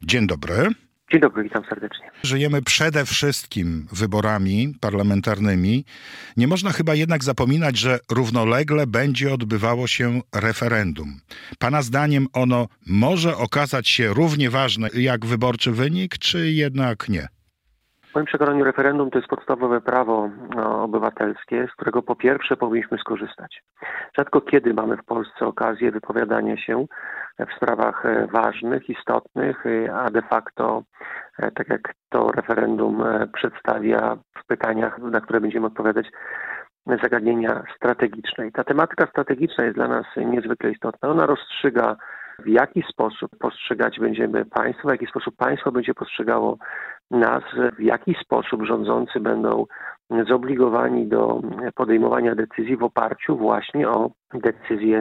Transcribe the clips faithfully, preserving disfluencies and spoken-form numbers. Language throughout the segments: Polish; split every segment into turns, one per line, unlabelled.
Dzień dobry.
Dzień dobry, witam serdecznie.
Żyjemy przede wszystkim wyborami parlamentarnymi. Nie można chyba jednak zapominać, że równolegle będzie odbywało się referendum. Pana zdaniem ono może okazać się równie ważne jak wyborczy wynik, czy jednak nie?
W moim przekonaniu referendum to jest podstawowe prawo no, obywatelskie, z którego po pierwsze powinniśmy skorzystać. Rzadko kiedy mamy w Polsce okazję wypowiadania się w sprawach ważnych, istotnych, a de facto, tak jak to referendum przedstawia w pytaniach, na które będziemy odpowiadać, zagadnienia strategiczne. I ta tematyka strategiczna jest dla nas niezwykle istotna. Ona rozstrzyga, w jaki sposób postrzegać będziemy państwo, w jaki sposób państwo będzie postrzegało nas, w jaki sposób rządzący będą zobligowani do podejmowania decyzji w oparciu właśnie o decyzję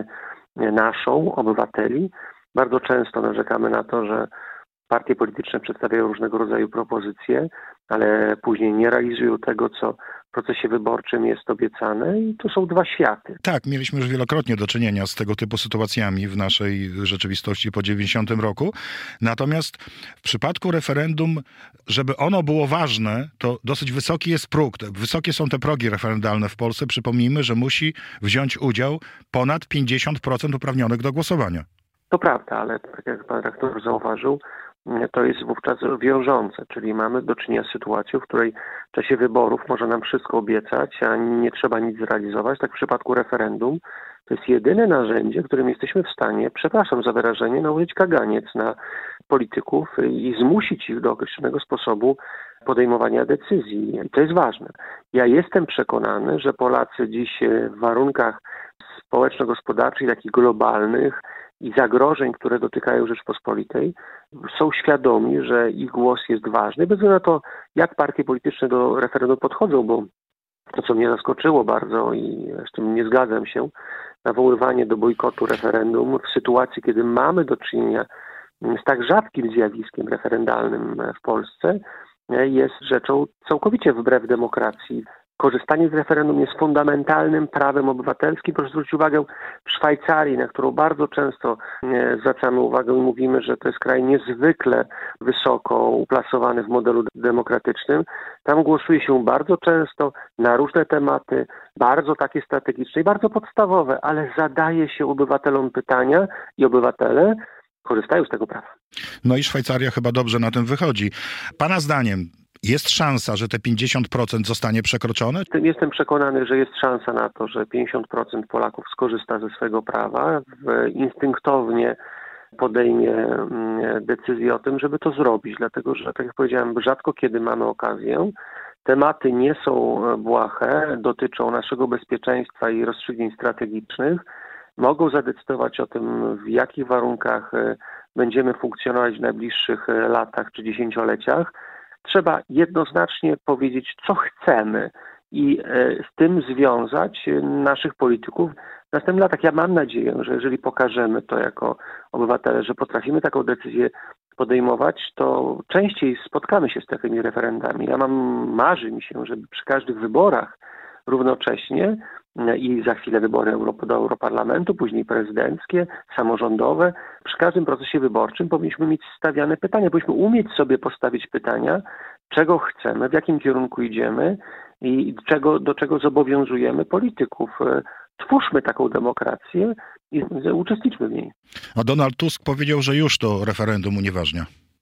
naszą, obywateli. Bardzo często narzekamy na to, że partie polityczne przedstawiają różnego rodzaju propozycje, ale później nie realizują tego, co w procesie wyborczym jest obiecane i to są dwa światy.
Tak, mieliśmy już wielokrotnie do czynienia z tego typu sytuacjami w naszej rzeczywistości po dziewięćdziesiątym roku. Natomiast w przypadku referendum, żeby ono było ważne, to dosyć wysoki jest próg. Wysokie są te progi referendalne w Polsce. Przypomnijmy, że musi wziąć udział ponad pięćdziesiąt procent uprawnionych do głosowania.
To prawda, ale tak jak pan rektor zauważył, to jest wówczas wiążące, czyli mamy do czynienia z sytuacją, w której w czasie wyborów może nam wszystko obiecać, a nie trzeba nic zrealizować. Tak w przypadku referendum to jest jedyne narzędzie, którym jesteśmy w stanie, przepraszam za wyrażenie, nałożyć kaganiec na polityków i zmusić ich do określonego sposobu podejmowania decyzji. I to jest ważne. Ja jestem przekonany, że Polacy dziś w warunkach społeczno-gospodarczych, takich globalnych, i zagrożeń, które dotykają Rzeczpospolitej, są świadomi, że ich głos jest ważny, bez względu na to, jak partie polityczne do referendum podchodzą, bo to, co mnie zaskoczyło bardzo i zresztą nie zgadzam się, nawoływanie do bojkotu referendum w sytuacji, kiedy mamy do czynienia z tak rzadkim zjawiskiem referendalnym w Polsce, jest rzeczą całkowicie wbrew demokracji. Korzystanie z referendum jest fundamentalnym prawem obywatelskim. Proszę zwrócić uwagę, w Szwajcarii, na którą bardzo często zwracamy uwagę i mówimy, że to jest kraj niezwykle wysoko uplasowany w modelu demokratycznym, tam głosuje się bardzo często na różne tematy, bardzo takie strategiczne i bardzo podstawowe, ale zadaje się obywatelom pytania i obywatele korzystają z tego prawa.
No i Szwajcaria chyba dobrze na tym wychodzi. Pana zdaniem jest szansa, że te pięćdziesiąt procent zostanie przekroczone?
Jestem przekonany, że jest szansa na to, że pięćdziesiąt procent Polaków skorzysta ze swego prawa, instynktownie podejmie decyzję o tym, żeby to zrobić. Dlatego, że tak jak powiedziałem, rzadko kiedy mamy okazję. Tematy nie są błahe, dotyczą naszego bezpieczeństwa i rozstrzygnięć strategicznych. Mogą zadecydować o tym, w jakich warunkach będziemy funkcjonować w najbliższych latach czy dziesięcioleciach. Trzeba jednoznacznie powiedzieć, co chcemy i z tym związać naszych polityków w następnych latach. Ja mam nadzieję, że jeżeli pokażemy to jako obywatele, że potrafimy taką decyzję podejmować, to częściej spotkamy się z takimi referendami. Ja mam, marzy mi się, żeby przy każdych wyborach równocześnie i za chwilę wybory do Europarlamentu, później prezydenckie, samorządowe. Przy każdym procesie wyborczym powinniśmy mieć stawiane pytania, powinniśmy umieć sobie postawić pytania, czego chcemy, w jakim kierunku idziemy i czego, do czego zobowiązujemy polityków. Twórzmy taką demokrację i uczestniczmy w niej.
A Donald Tusk powiedział, że już to referendum unieważnia.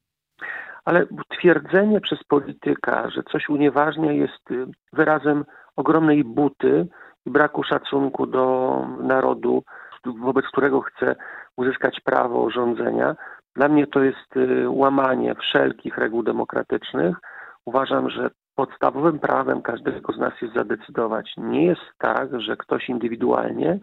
Ale twierdzenie przez polityka, że coś unieważnia, jest wyrazem ogromnej buty i braku szacunku do narodu, wobec którego chce uzyskać prawo rządzenia. Dla mnie to jest łamanie wszelkich reguł demokratycznych. Uważam, że podstawowym prawem każdego z nas jest zadecydować. Nie jest tak, że ktoś indywidualnie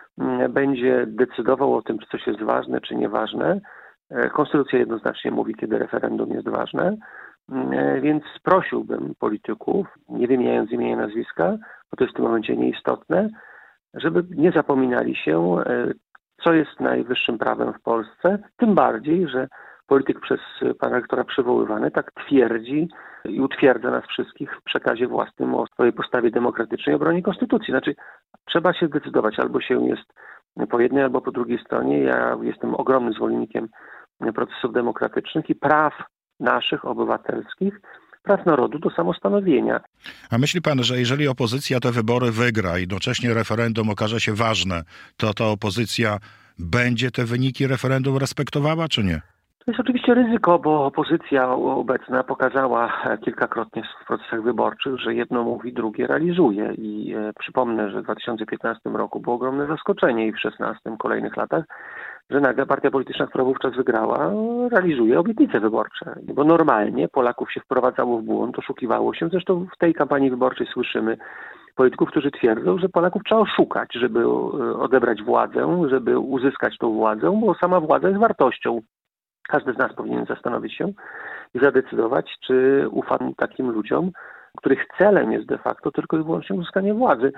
będzie decydował o tym, czy coś jest ważne, czy nieważne. Konstytucja jednoznacznie mówi, kiedy referendum jest ważne. Więc prosiłbym polityków, nie wymieniając imienia i nazwiska, bo to jest w tym momencie nieistotne, żeby nie zapominali się, co jest najwyższym prawem w Polsce, tym bardziej, że polityk przez pana rektora przywoływany tak twierdzi i utwierdza nas wszystkich w przekazie własnym o swojej postawie demokratycznej i obronie konstytucji. Znaczy, trzeba się zdecydować, albo się jest po jednej, albo po drugiej stronie. Ja jestem ogromnym zwolennikiem procesów demokratycznych i praw naszych obywatelskich, praw narodu do samostanowienia.
A myśli pan, że jeżeli opozycja te wybory wygra i jednocześnie referendum okaże się ważne, to ta opozycja będzie te wyniki referendum respektowała, czy nie?
To jest oczywiście ryzyko, bo opozycja obecna pokazała kilkakrotnie w procesach wyborczych, że jedno mówi, drugie realizuje. I e, przypomnę, że w dwa tysiące piętnastym roku było ogromne zaskoczenie i w szesnastym kolejnych latach, że nagle partia polityczna, która wówczas wygrała, realizuje obietnice wyborcze. Bo normalnie Polaków się wprowadzało w błąd, oszukiwało się. Zresztą w tej kampanii wyborczej słyszymy polityków, którzy twierdzą, że Polaków trzeba oszukać, żeby odebrać władzę, żeby uzyskać tą władzę, bo sama władza jest wartością. Każdy z nas powinien zastanowić się i zadecydować, czy ufa takim ludziom, których celem jest de facto tylko i wyłącznie uzyskanie władzy.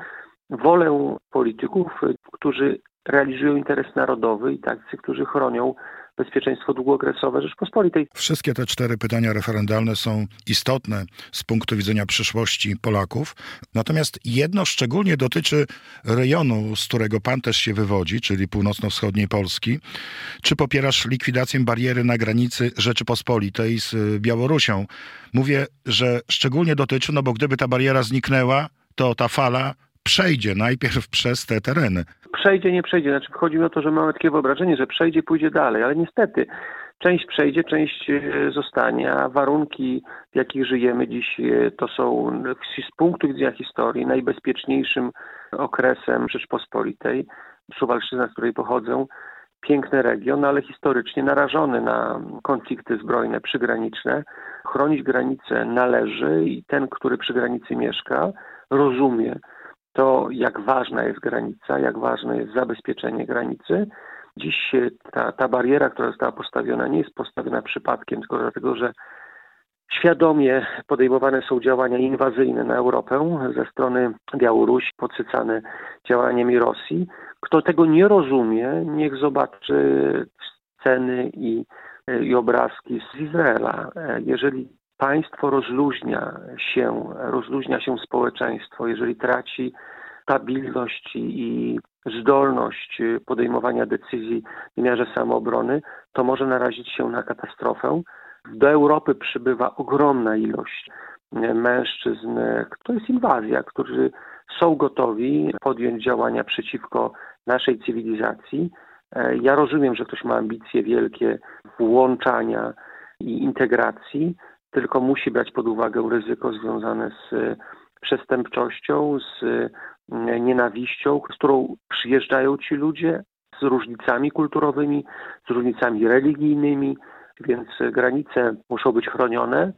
Wolę polityków, którzy realizują interes narodowy i tacy, którzy chronią bezpieczeństwo długookresowe Rzeczpospolitej.
Wszystkie te cztery pytania referendalne są istotne z punktu widzenia przyszłości Polaków. Natomiast jedno szczególnie dotyczy rejonu, z którego pan też się wywodzi, czyli północno-wschodniej Polski. Czy popierasz likwidację bariery na granicy Rzeczypospolitej z Białorusią? Mówię, że szczególnie dotyczy, no bo gdyby ta bariera zniknęła, to ta fala przejdzie najpierw przez te tereny.
Przejdzie, nie przejdzie. Znaczy chodzi mi o to, że mamy takie wyobrażenie, że przejdzie, pójdzie dalej, ale niestety część przejdzie, część zostanie, a warunki, w jakich żyjemy dziś, to są z punktu widzenia historii najbezpieczniejszym okresem Rzeczpospolitej. Suwalszczyzna, z której pochodzę, piękny region, ale historycznie narażony na konflikty zbrojne przygraniczne. Chronić granice należy i ten, który przy granicy mieszka, rozumie to, jak ważna jest granica, jak ważne jest zabezpieczenie granicy. Dziś ta, ta bariera, która została postawiona, nie jest postawiona przypadkiem, tylko dlatego, że świadomie podejmowane są działania inwazyjne na Europę ze strony Białorusi, podsycane działaniami Rosji. Kto tego nie rozumie, niech zobaczy sceny i, i obrazki z Izraela. Jeżeli państwo rozluźnia się, rozluźnia się społeczeństwo, jeżeli traci stabilność i zdolność podejmowania decyzji w wymiarze samoobrony, to może narazić się na katastrofę. Do Europy przybywa ogromna ilość mężczyzn, to jest inwazja, którzy są gotowi podjąć działania przeciwko naszej cywilizacji. Ja rozumiem, że ktoś ma ambicje wielkie włączania i integracji, tylko musi brać pod uwagę ryzyko związane z przestępczością, z nienawiścią, z którą przyjeżdżają ci ludzie, z różnicami kulturowymi, z różnicami religijnymi, więc granice muszą być chronione.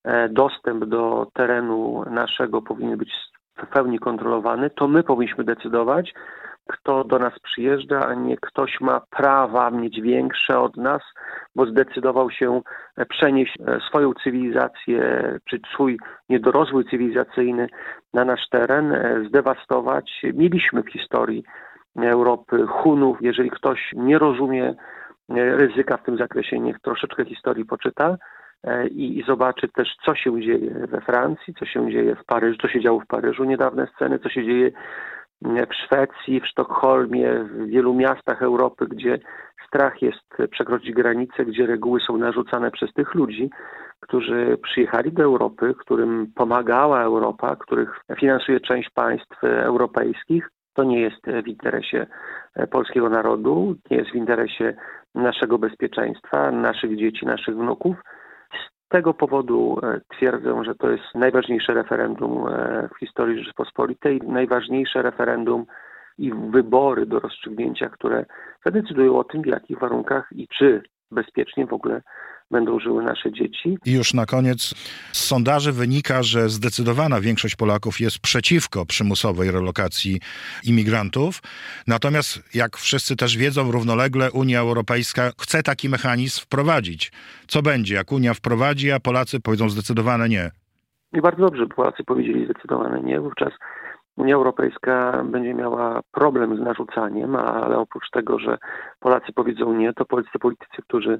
Dostęp do terenu naszego powinien być w pełni kontrolowany. To my powinniśmy decydować, kto do nas przyjeżdża, a nie ktoś ma prawa mieć większe od nas, bo zdecydował się przenieść swoją cywilizację, czy swój niedorozwój cywilizacyjny na nasz teren, zdewastować. Mieliśmy w historii Europy Hunów. Jeżeli ktoś nie rozumie ryzyka w tym zakresie, niech troszeczkę historii poczyta i, i zobaczy też, co się dzieje we Francji, co się dzieje w Paryżu, co się działo w Paryżu, niedawne sceny, co się dzieje w Szwecji, w Sztokholmie, w wielu miastach Europy, gdzie strach jest przekroczyć granice, gdzie reguły są narzucane przez tych ludzi, którzy przyjechali do Europy, którym pomagała Europa, których finansuje część państw europejskich. To nie jest w interesie polskiego narodu, nie jest w interesie naszego bezpieczeństwa, naszych dzieci, naszych wnuków. Z tego powodu twierdzę, że to jest najważniejsze referendum w historii Rzeczypospolitej, najważniejsze referendum i wybory do rozstrzygnięcia, które zadecydują o tym, w jakich warunkach i czy bezpiecznie w ogóle będą żyły nasze dzieci.
I już na koniec z sondaży wynika, że zdecydowana większość Polaków jest przeciwko przymusowej relokacji imigrantów. Natomiast, jak wszyscy też wiedzą, równolegle Unia Europejska chce taki mechanizm wprowadzić. Co będzie, jak Unia wprowadzi, a Polacy powiedzą zdecydowane nie?
I bardzo dobrze, Polacy powiedzieli zdecydowane nie. Wówczas Unia Europejska będzie miała problem z narzucaniem, ale oprócz tego, że Polacy powiedzą nie, to polscy politycy, którzy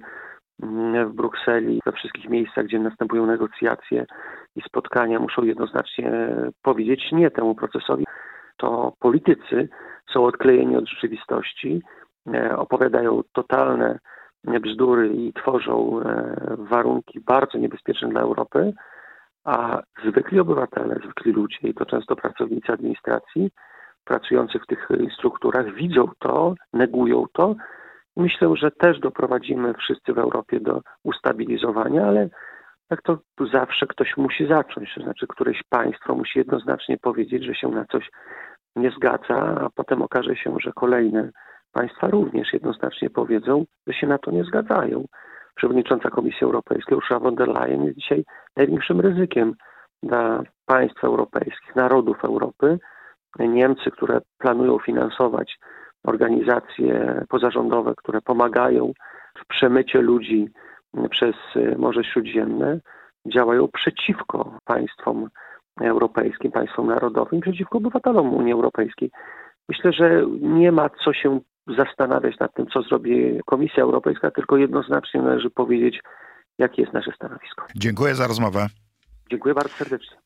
w Brukseli, we wszystkich miejscach, gdzie następują negocjacje i spotkania, muszą jednoznacznie powiedzieć nie temu procesowi. To politycy są odklejeni od rzeczywistości, opowiadają totalne bzdury i tworzą warunki bardzo niebezpieczne dla Europy, a zwykli obywatele, zwykli ludzie, i to często pracownicy administracji pracujących w tych strukturach, widzą to, negują to. Myślę, że też doprowadzimy wszyscy w Europie do ustabilizowania, ale jak to zawsze ktoś musi zacząć, to znaczy któreś państwo musi jednoznacznie powiedzieć, że się na coś nie zgadza, a potem okaże się, że kolejne państwa również jednoznacznie powiedzą, że się na to nie zgadzają. Przewodnicząca Komisji Europejskiej Ursula von der Leyen jest dzisiaj największym ryzykiem dla państw europejskich, narodów Europy. Niemcy, które planują finansować organizacje pozarządowe, które pomagają w przemycie ludzi przez Morze Śródziemne, działają przeciwko państwom europejskim, państwom narodowym, przeciwko obywatelom Unii Europejskiej. Myślę, że nie ma co się zastanawiać nad tym, co zrobi Komisja Europejska, tylko jednoznacznie należy powiedzieć, jakie jest nasze stanowisko.
Dziękuję za rozmowę.
Dziękuję bardzo serdecznie.